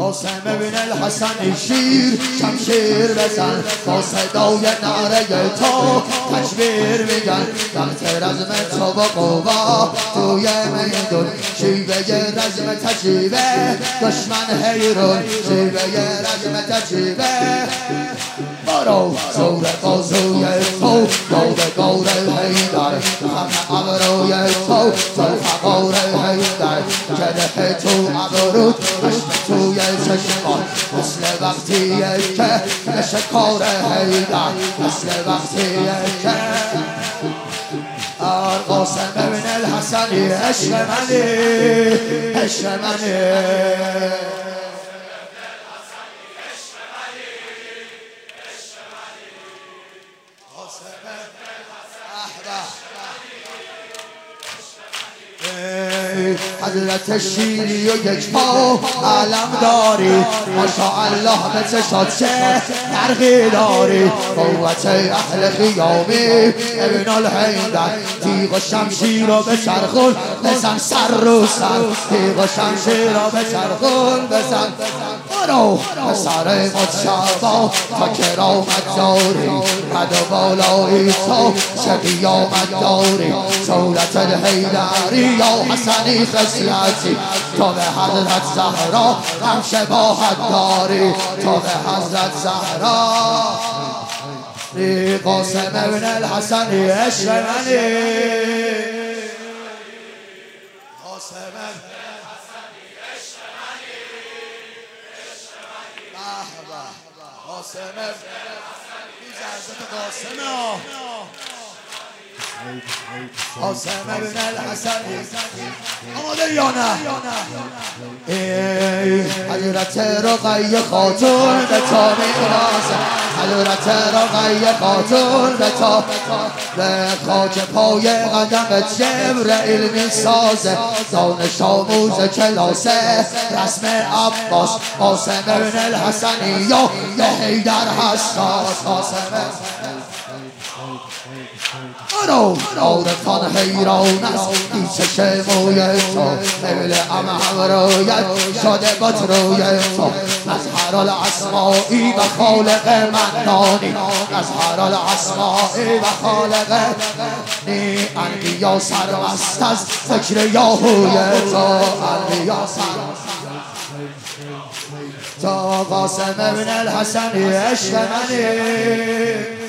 قاسم ابن الحسن شیر شمشیر بزن با صدای نعره تو تکبیر میگن وقت رزم تو با قوا توی میدون شیوه رزم تجیبه دشمن حیرون شیوه رزم تجیبه برو زور بازوی تو یادگار حیدر همه ابروی تو زلفقار حیدر جده تو ابرود عشق توی چشمان مثل وقتیه که نشکار حیدر مثل وقتیه که قاسم ابن الحسنی عشق منی عشق منی حضرت شیری و یک پا علم داری ماشاءالله به چشات چه فرقی داری قوت اهل خیامی ابن الحیدر تیغ و شمشیر رو به چرخون بزن سر رو سر تیغ و شمشیر رو به چرخون بزن برو پسر مجتبی تا کرامت داری قد و بالایی تو چه قیامت داری صورت الحیدری یا حسنی خصلتی تو به حضرت زهرا هم شباهت داری تو به حضرت زهرا قاسم ابن الحسنی عشق منی قاسم ابن الحسنی عشق منی قاسم ابن الحسنی قاسم قاسم ابن الحسنی آماده یا نه حضرت رقیه خاتون به تا میرازه حضرت رقیه خاتون به تا به خاک پای قدم جبرئیل میسازه دانش آموز کلاسه رسم عباس قاسم ابن الحسنی یا به حیدر حساس قاسم برو عارفان حیران است این چشم موی تو قبل امرویت شده با روی تو مظهر الاسمائی و خالق منانی مظهر الاسمائی و خالق نی انبیا سرمست از فکر یاهوی تو انبیا سرمست تو قاسم ابن الحسنی عشق منی